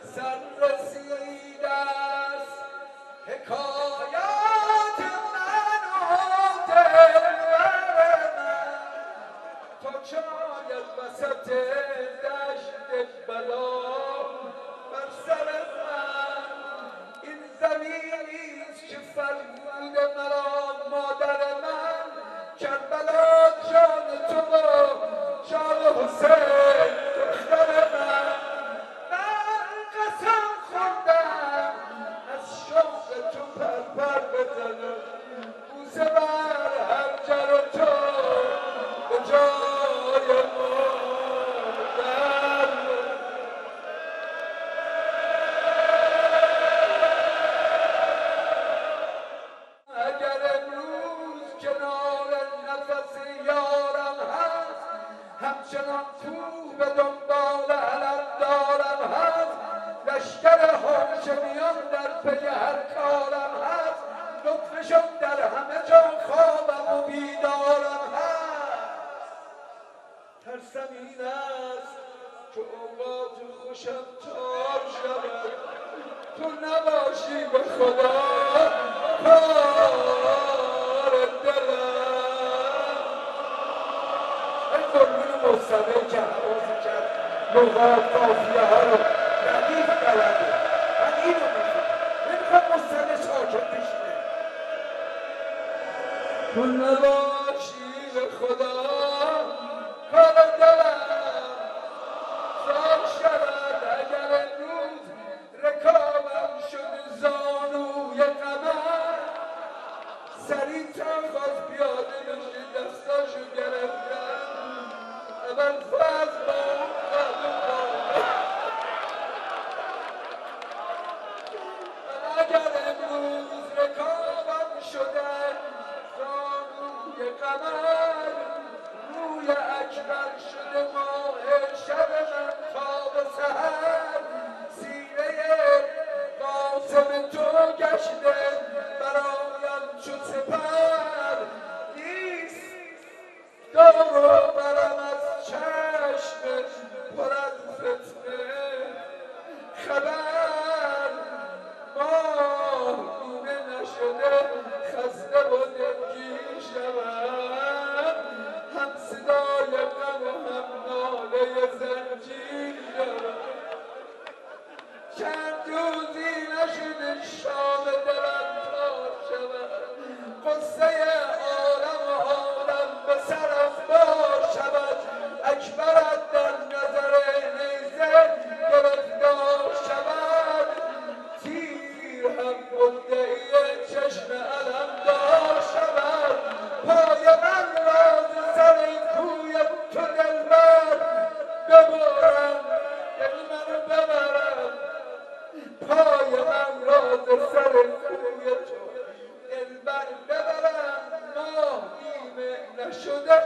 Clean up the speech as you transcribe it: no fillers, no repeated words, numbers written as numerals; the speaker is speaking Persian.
سر رسیده است حکایات من و دلبر من تا شاید وسط دشت بلا بر سر من این زمینیست که فرمود مرا مادر من کربلا جان تو و جان حسین دختر من قسم خوردم از شوق تو پر بزنم بوسه بر هر جر تو به جای مادر اگر امروز کنار نفس یارم هست همچنان کوه به دنبال علم دارم هست لشکر هاشمیان در پی هر کارم هست لطفشان در همه جا خوابم و بیدارم هست ترسم این است که اوقات خوشم تار شود تو نباشی به خدا کار دلم این قربون مستمع که حواظی کرد لغات قافیه ها رو ردیف بلده من اینو نمیخوام مستمع ساکت بشینه تو نباشی به خدا کار دلم سال شود اگر امروز رکابم شد زانوی قمر سریع تا خواست پیاده بشه دستاشو گرفتن اول فاز با اون قدم اگر امروز رکابم شده زانوی قمر روی اکبر شده ماه شب من تا به سحر سینه قاسم تو گشته برایم چو سپر نیست دور و برم از چشم پر از فتنه خبر ماه گونه نشده خسته و دلگیر شود هم صدای غم و هم ناله زنجیر دارم چند روزی نشده شام دلم تار شود قصه عالم و عالم به سرم بار شود اکبرت در نظر نیزه گرفتار شود تیر هم مدعی چشم علم دار شود پای من را ز سر این کوی تو دلبر ببرم یعنی منو ببرم پای من را ز سر کوی تو دلبر ببرم ماه نیمه نشده